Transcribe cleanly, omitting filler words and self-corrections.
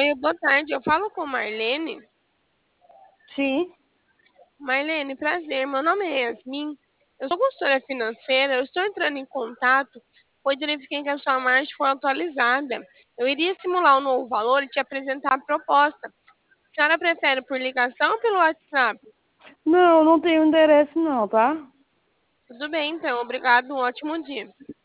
Oi, boa tarde. Eu falo com Marlene. Sim. Marlene, prazer. Meu nome é Yasmin. Eu sou consultora financeira. Eu estou entrando em contato, pois verifiquei que a sua margem foi atualizada. Eu iria simular um novo valor e te apresentar a proposta. A senhora prefere por ligação ou pelo WhatsApp? Não, não tenho endereço não, tá? Tudo bem, então. Obrigado. Um ótimo dia.